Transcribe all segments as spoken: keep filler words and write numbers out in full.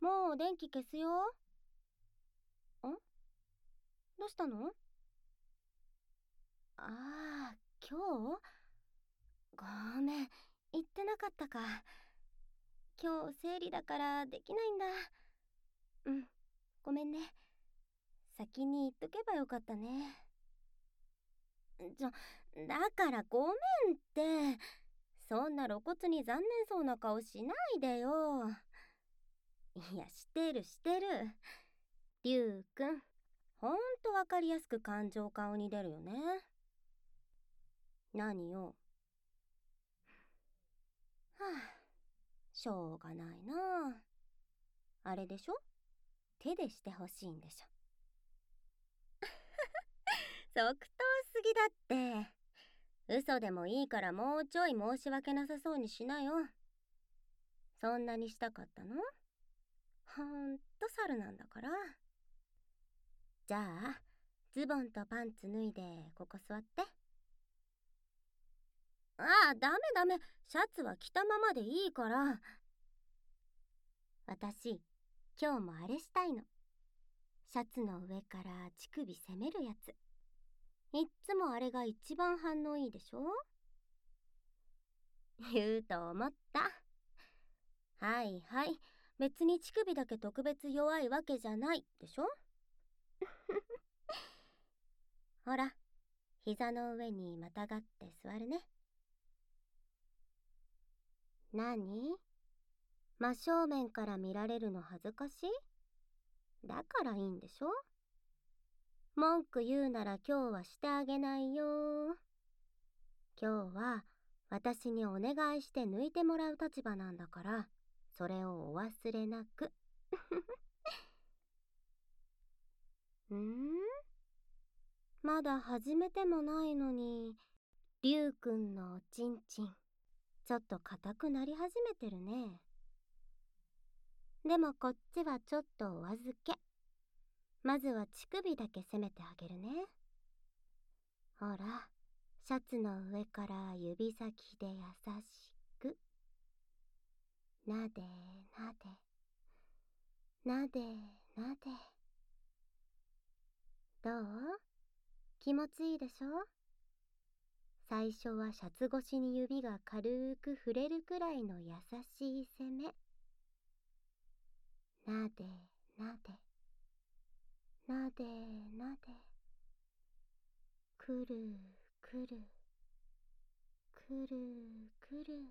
もう電気消すよ。ん？どうしたの？ああ、今日？ごめん、言ってなかったか。今日生理だからできないんだ。うん、ごめんね。先に言っとけばよかったね。ちょ、だからごめんって。そんな露骨に残念そうな顔しないでよ。いや、してるしてる。りゅうくん、ほんとわかりやすく感情顔に出るよね。何よ。はあ、しょうがないな。あれでしょ？手でしてほしいんでしょ。即答すぎだって。嘘でもいいからもうちょい申し訳なさそうにしなよ。そんなにしたかったの？ほんと猿なんだから。じゃあ、ズボンとパンツ脱いでここ座って。ああ、ダメダメ。シャツは着たままでいいから。私、今日もあれしたいの。シャツの上から乳首攻めるやつ。いっつもあれが一番反応いいでしょ？言うと思った。はいはい。別に乳首だけ特別弱いわけじゃないでしょ？ほら、膝の上にまたがって座るね。何？真正面から見られるの恥ずかしい？だからいいんでしょ？文句言うなら今日はしてあげないよ。今日は私にお願いして抜いてもらう立場なんだから、それをお忘れなく。んー？まだ始めてもないのに、りゅうくんのおちんちん、ちょっと硬くなり始めてるね。でもこっちはちょっとお預け。まずは乳首だけ攻めてあげるね。ほら、シャツの上から指先で優しく。なでなで。なでなで。どう？気持ちいいでしょ？最初はシャツ越しに指が軽く触れるくらいの優しい攻め。なでなで。なでなで。くるくる。くるくる。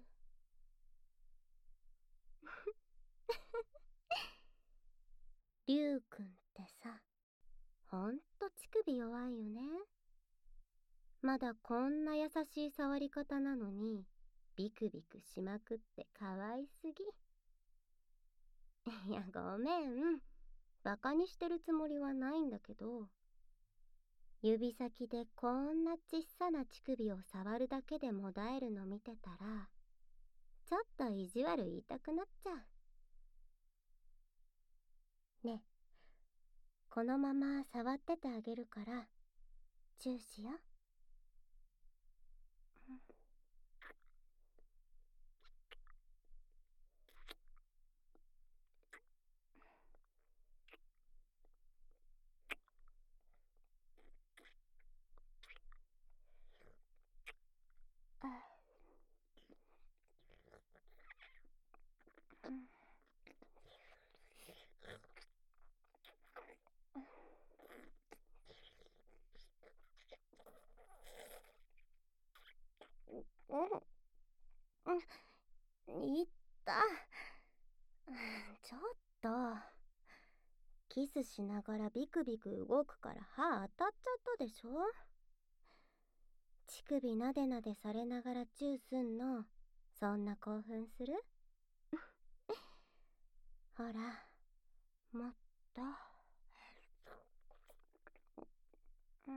りゅうくんってさ、ほんと乳首弱いよね。まだこんな優しい触り方なのに、ビクビクしまくってかわいすぎ。いや、ごめん。バカにしてるつもりはないんだけど、指先でこんなちっさな乳首を触るだけでもだえるの見てたら、ちょっと意地悪言いたくなっちゃう。ね、このまま触っててあげるから、チューしよ。うん、うん、いった。ちょっと。キスしながらビクビク動くから歯当たっちゃったでしょ？乳首なでなでされながらチューすんの、そんな興奮する？ほら、もっと。うん。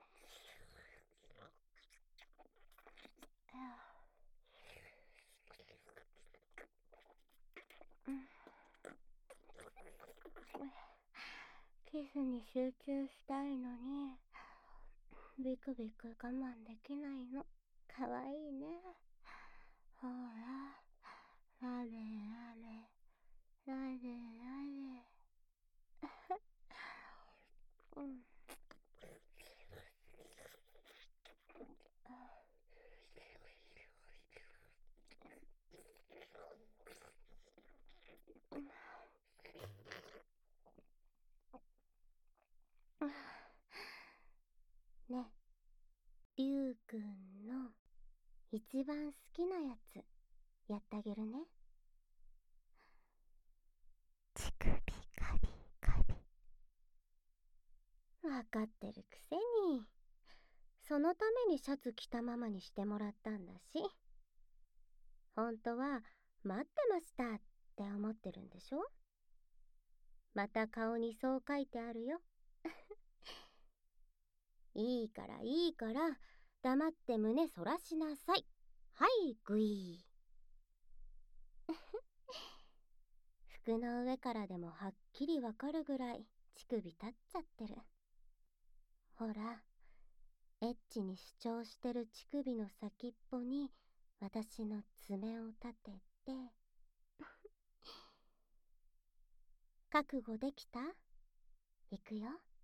キスに集中したいのに、ビクビク我慢できないの。かわいいね。ほら、なでなで、なで一番好きなやつやってあげるね。乳首カリカリ。わかってるくせに。そのためにシャツ着たままにしてもらったんだし。本当は待ってましたって思ってるんでしょ。また顔にそう書いてあるよ。いいからいいから黙って胸そらしなさい。はいグイー。服の上からでもはっきりわかるぐらい乳首立っちゃってる。ほら、エッチに主張してる乳首の先っぽに私の爪を立てて。覚悟できた？いくよ。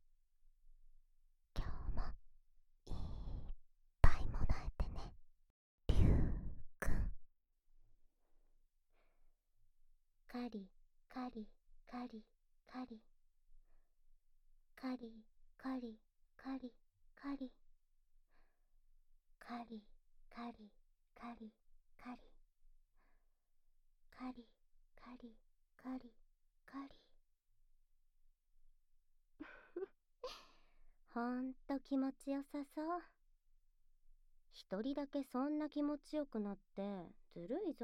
今日もいっぱいもらえてね、りゅうくん。カリカリカリカリカリカリカリカリカリカリカリカリカリカリカリカリ。ほんと気持ちよさそう。一人だけそんな気持ちよくなってずるいぞ。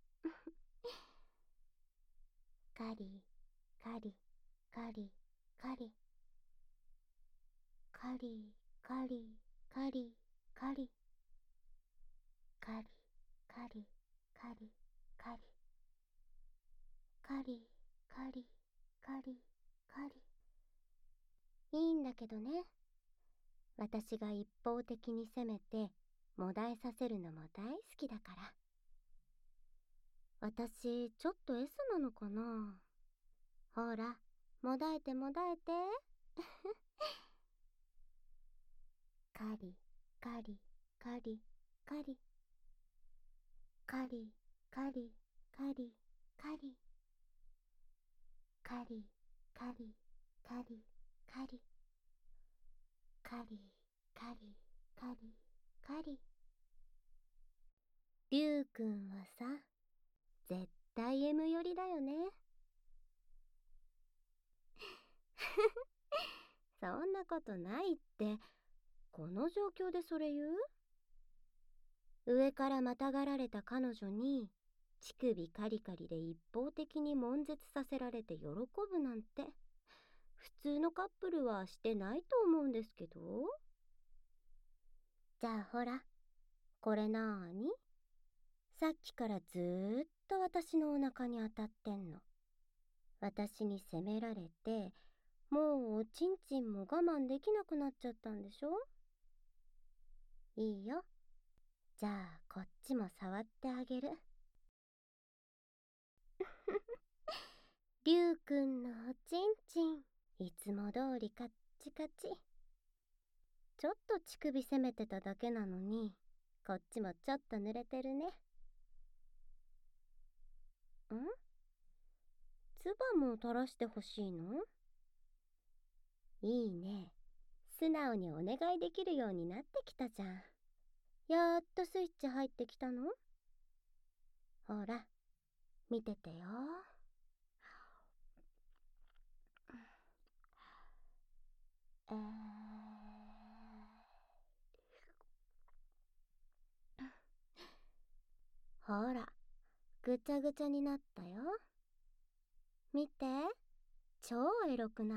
カリカリカリカリカリカリカリカリカリカリカリカリカリカリカリカリ。いいんだけどね。私が一方的に攻めてもだえさせるのも大好きだから。私ちょっと S なのかな。ほら、もだえてもだえて。カリカリカリカリカリカリカリカリカリカリカリカリカリカリカリカリ。りゅうくんはさ、絶対 エム 寄りだよね。そんなことないって。この状況でそれ言う？上からまたがられた彼女に乳首カリカリで一方的に悶絶させられて喜ぶなんて普通のカップルはしてないと思うんですけど。じゃあほら、これなーに？さっきからずーっと私のお腹に当たってんの。私に責められて、もうおちんちんも我慢できなくなっちゃったんでしょ？いいよ。じゃあこっちも触ってあげる。りゅうくんのおちんちん、いつも通りカッチカチ。ちょっと乳首攻めてただけなのに、こっちもちょっと濡れてるね。ん？唾も垂らしてほしいの？いいね。素直にお願いできるようになってきたじゃん。やっとスイッチ入ってきたの？ほら、見ててよ。えー、ほら、ぐちゃぐちゃになったよ。見て、超エロくない？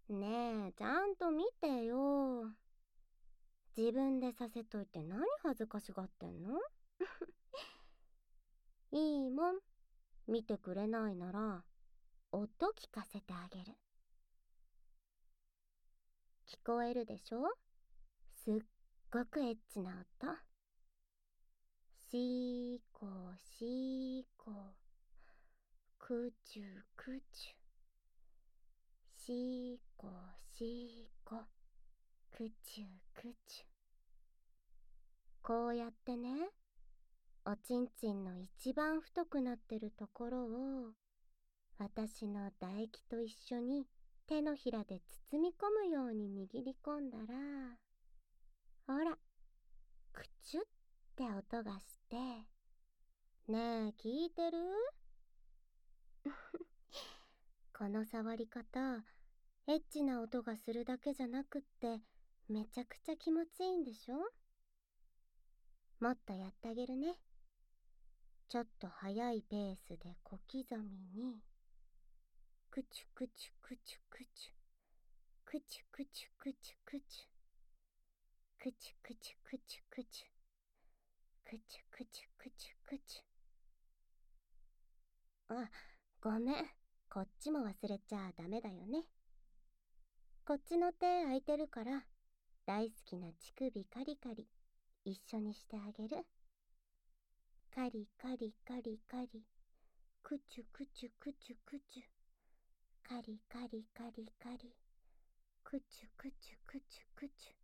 ねえ、ちゃんと見てよ。自分でさせといて何恥ずかしがってんの？いいもん。見てくれないなら、音聞かせてあげる。聞こえるでしょ？すっごくエッチな音。しーこしーこ。くちゅくちゅ。しーこしーこ。くちゅくちゅ。こうやってね、おちんちんの一番太くなってるところを私の唾液と一緒に手のひらで包み込むように握り込んだら、ほら、くちゅっって音がして、ねえ聞いてる？この触り方、エッチな音がするだけじゃなくってめちゃくちゃ気持ちいいんでしょ？もっとやってあげるね。ちょっと速いペースで小刻みに、くちゅくちゅくちゅくちゅ、くちゅくちゅくちゅくちゅ、くちゅくちゅくちゅくちゅ、くちゅくちゅくちゅくちゅ。あ、ごめん、こっちも忘れちゃダメだよね。こっちの手空いてるから、大好きな乳首カリカリ一緒にしてあげる。カリカリカリカリ、くちゅくちゅくちゅくちゅ、カリカリカリカリ、くちゅくちゅくちゅくち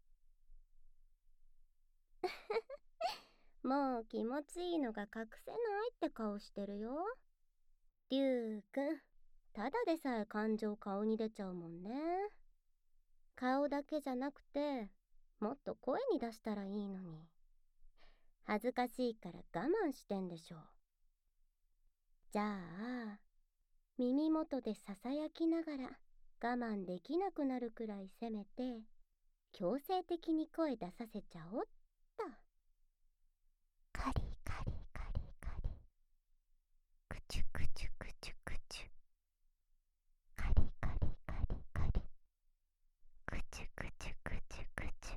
ゅ。もう気持ちいいのが隠せないって顔してるよ。りゅうくん、ただでさえ感情顔に出ちゃうもんね。顔だけじゃなくて、もっと声に出したらいいのに。恥ずかしいから我慢してんでしょ。じゃあ、耳元でささやきながら我慢できなくなるくらいせめて、強制的に声出させちゃおっと。カリカリカリカリ、くちゅくちゅくちゅくちゅ、カリカリカリカリ、くちゅくちゅくちゅくちゅ。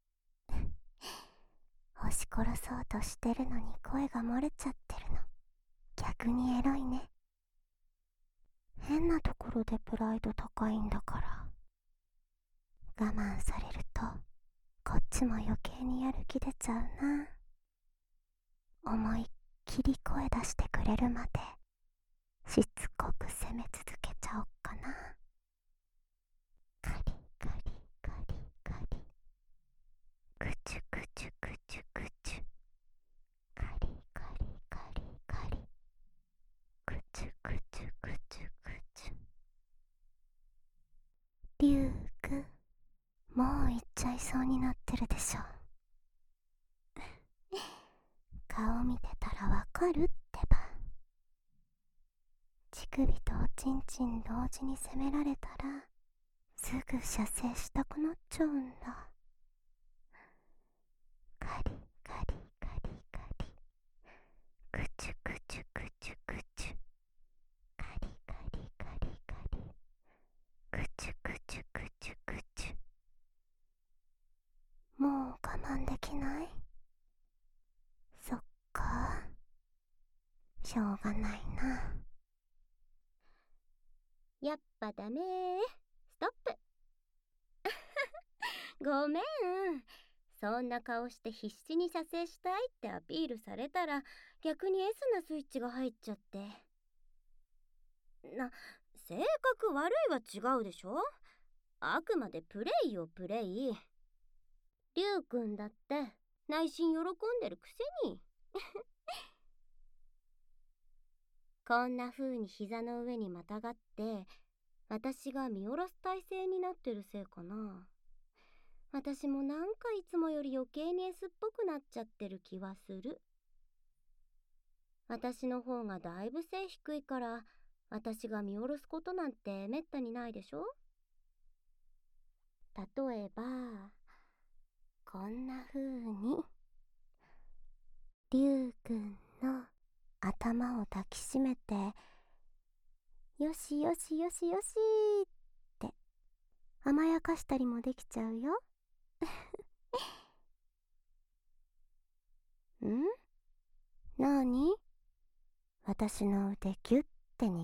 押し殺そうとしてるのに声が漏れちゃってるの、逆にエロいね。変なところでプライド高いんだから。我慢されるとこっちも余計にやる気出ちゃうな。思いっきり声出してくれるまでしつこく責め続けちゃおっかな。カリカリカリカリ、くちゅくちゅくちゅくちゅ、カリカリカリカリ、くちゅくちゅくちゅくちゅ。りゅうくん、もう行っちゃいそうになってるでしょ。顔見てたらわかるってば。乳首とおちんちん同時に責められたらすぐ射精したくなっちゃうんだ。カリカリカリカリ、くちゅくちゅくちゅくちゅ、カリカリカリカリ、くちゅくちゅくちゅくちゅ。もう我慢できない？そっか、しょうがないな。やっぱダメー。ストップ。ごめん。そんな顔して必死に射精したいってアピールされたら逆に S なスイッチが入っちゃって。な、性格悪いは違うでしょ。あくまでプレイよプレイ。りゅうくんだって内心喜んでるくせに。こんな風に膝の上にまたがって私が見下ろす体勢になってるせいかな。私もなんかいつもより余計に S っぽくなっちゃってる気はする。私の方がだいぶ背低いから私が見下ろすことなんてめったにないでしょ。例えばこんな風にりゅうくんの頭を抱きしめてよしよしよしよしって甘やかしたりもできちゃうよ。ん？なに？私の腕ギュッて握って。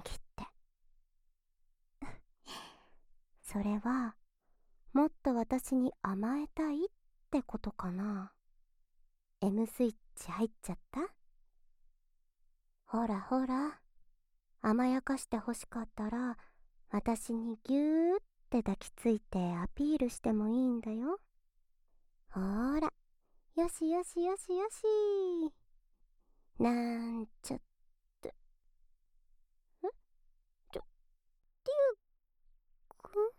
それはもっと私に甘えたいってことかな。 M スイッチ入っちゃった？ほらほら、甘やかしてほしかったら私にギューって抱きついてアピールしてもいいんだよ。ほーら、よしよしよしよし。なんちゃって。ん？ちょ、りゅうくん？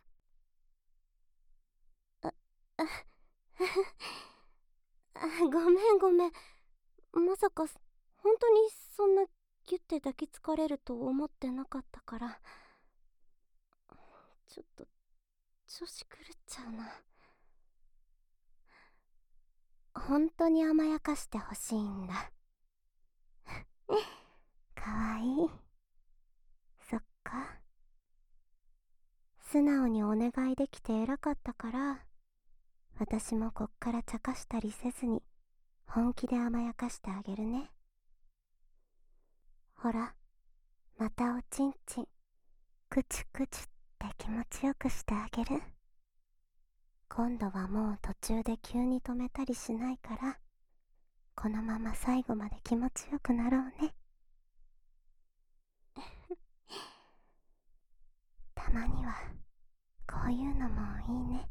あ、あ、あ、ごめんごめん。 まさか本当にそんなギュッて抱きつかれると思ってなかったから、ちょっと調子狂っちゃうな。本当に甘やかしてほしいんだ。かわいい。そっか。素直にお願いできて偉かったから、私もこっから茶化したりせずに本気で甘やかしてあげるね。ほら、またおちんちんクチュクチュって気持ちよくしてあげる。今度はもう途中で急に止めたりしないから、このまま最後まで気持ちよくなろうね。たまにはこういうのもいいね。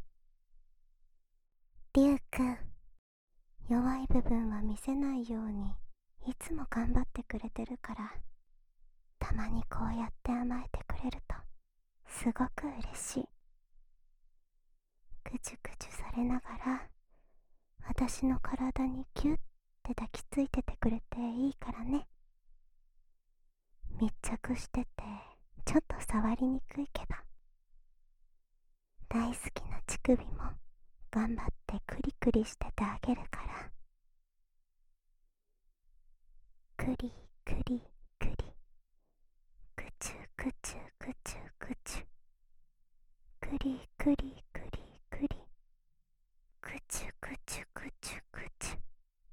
りゅうくん、弱い部分は見せないようにいつも頑張ってくれてるから、たまにこうやって甘えてくれるとすごく嬉しい。ぐちゅぐちゅされながら私の体にキュッて抱きついててくれていいからね。密着しててちょっと触りにくいけど、大好きな乳首も頑張ってクリクリしててあげるから。クリクリクリ、クチュクチュクチュクチュ、クリクリクリクリ、クチュクチュクチュクチュ。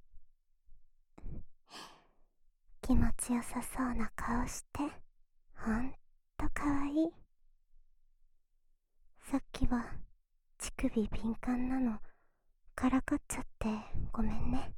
気持ちよさそうな顔してほんとかわいい。さっきは乳首敏感なのからかっちゃってごめんね。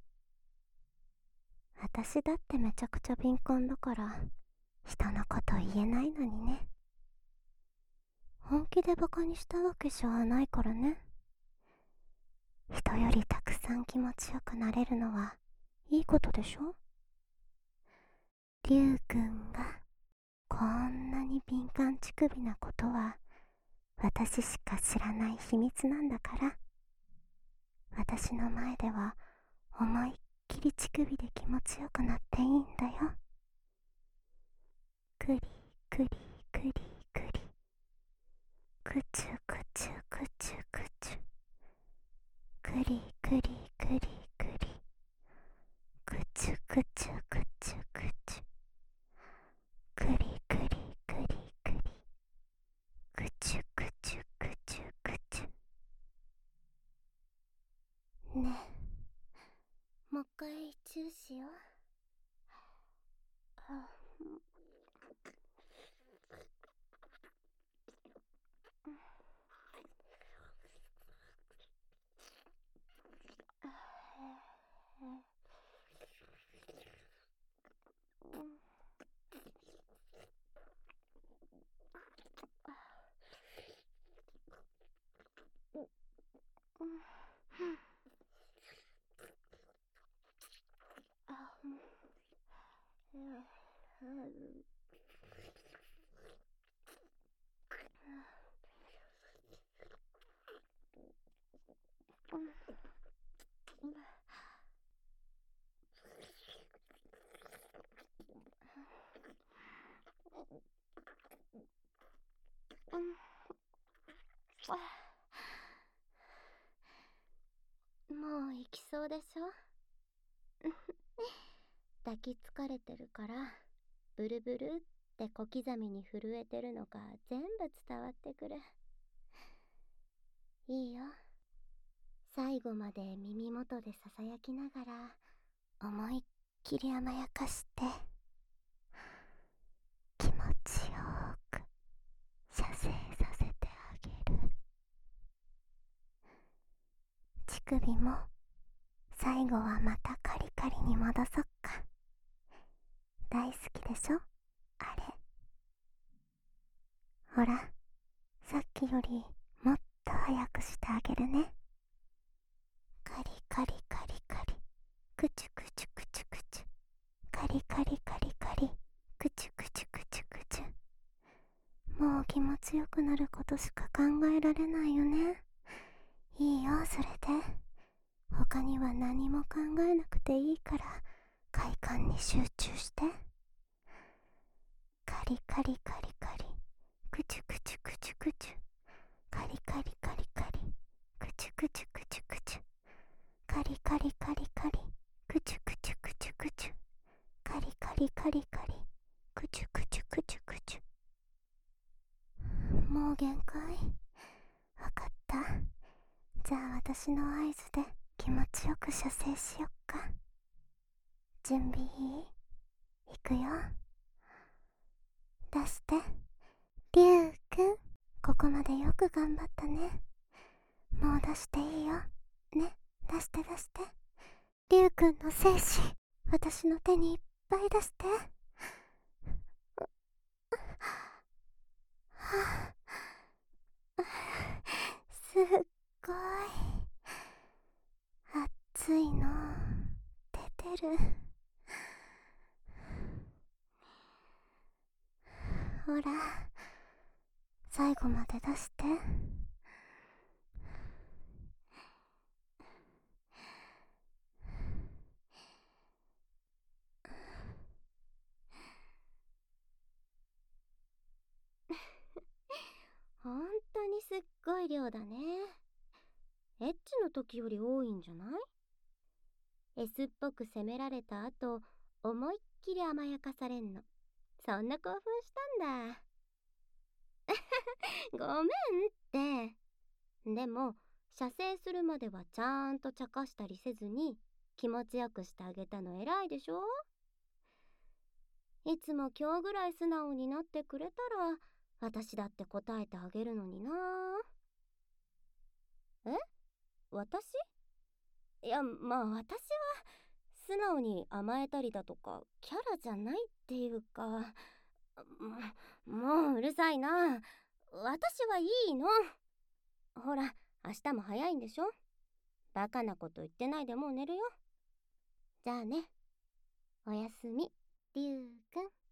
私だってめちゃくちゃ敏感だから人のこと言えないのにね。本気でバカにしたわけじゃないからね。人よりたくさん気持ちよくなれるのはいいことでしょ。りゅうくんがこんなに敏感乳首なことは私しか知らない秘密なんだから、私の前では思いっきり乳首で気持ちよくなっていいんだよ。クリクリクリクリ、クチュクチュクチュクチュ、クリクリクリクリ、クチュクチュクチュクチュ、クリクリクリクリ、クチュクチュクチュクチュ。ねえ、もう一回チューしよう。あ、もう行きそうでしょ。抱きつかれてるからブルブルって小刻みに震えてるのが全部伝わってくる。いいよ、最後まで耳元でささやきながら思いっきり甘やかして気持ちよく射精させてあげる。乳首も最後はまたカリカリに戻そっか。大好きでしょあれ。ほら、さっきよりもっと早くしてあげるね。カリカリカリカリ、クチュクチュクチュクチュ、カリカリカリカリ、クチュクチュクチュクチュ。もう気持ちよくなることしか考えられないよね。いいよ、それで。他には何も考えなくていいから快感に集中して。カリカリカリカリ、クチュクチュクチュクチュ、カリカリカリカリ、クチュクチュクチュクチュ、カリカリカリカリ、クチュクチュクチュクチュ、カリカリカリカリ、クチュクチュクチュクチュ。もう限界。わかった。じゃあ私の合図で気持ちよく射精しよっか。準備いい？いくよ。出して。りゅうくん、ここまでよく頑張ったね。もう出していいよ。ね、出して出して。りゅうくんの精子、私の手にいっぱい出して。はあ、すっごい熱いの出てる。ほら、最後まで出して。ほんとにすっごい量だね。エッチの時より多いんじゃない？ S っぽく責められた後、思いっきり甘やかされんの。そんな興奮したんだ。ごめんって。でも、射精するまではちゃんと茶化したりせずに気持ちよくしてあげたの偉いでしょ？いつも今日ぐらい素直になってくれたら私だって答えてあげるのにな。え？私？いや、まあ私は素直に甘えたりだとかキャラじゃないっていうか、ももううるさいな。私はいいの。ほら、明日も早いんでしょ？バカなこと言ってないでもう寝るよ。じゃあね。おやすみ、りゅうくん。